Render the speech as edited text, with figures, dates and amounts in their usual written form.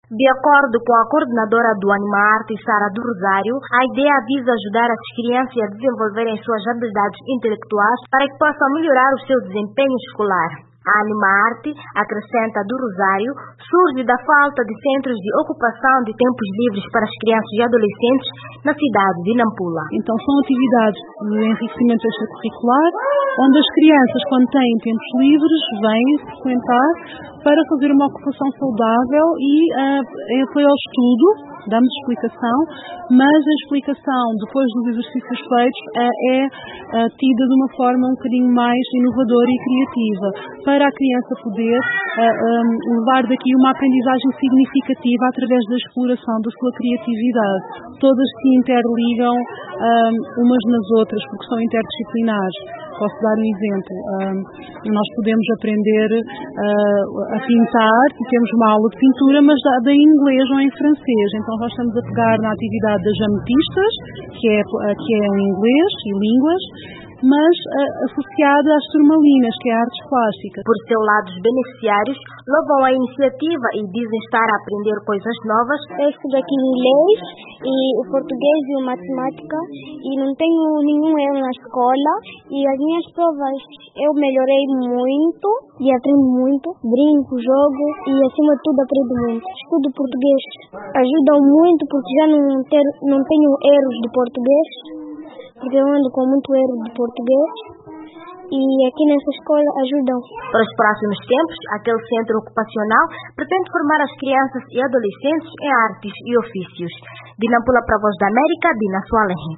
De acordo com a coordenadora do Animarte, Sara do Rosário, a ideia visa ajudar as crianças a desenvolverem suas habilidades intelectuais para que possam melhorar o seu desempenho escolar. A Animarte, acrescenta do Rosário, surge da falta de centros de ocupação de tempos livres para as crianças e adolescentes na cidade de Nampula. Então são atividades de enriquecimento extracurricular, onde as crianças, quando têm tempos livres, vêm frequentar para fazer uma ocupação saudável e em apoio ao estudo, damos explicação, mas a explicação, depois dos exercícios feitos, é tida de uma forma um bocadinho mais inovadora e criativa, para a criança poder levar daqui uma aprendizagem significativa através da exploração da sua criatividade. Todas se interligam umas nas outras, porque são interdisciplinares. Posso dar um exemplo. Nós podemos aprender a pintar, temos uma aula de pintura, mas dada em inglês ou em francês. Então nós estamos a pegar na atividade das jametistas, que é em inglês e línguas, mas associada às turmalinas, que é artes plásticas. Por seu lado, os beneficiários louvam a iniciativa e dizem estar a aprender coisas novas. Eu estudo aqui inglês, e o português e a matemática, e não tenho nenhum erro na escola, e as minhas provas eu melhorei muito, e aprendo muito, brinco, jogo, e acima de tudo aprendo muito. Estudo português, ajuda muito porque já não tenho erros de português, porque eu ando com muito erro de português e aqui nessa escola ajudam. Para os próximos tempos, aquele centro ocupacional pretende formar as crianças e adolescentes em artes e ofícios. De Nampula para a Voz da América, Dina Soalenhe.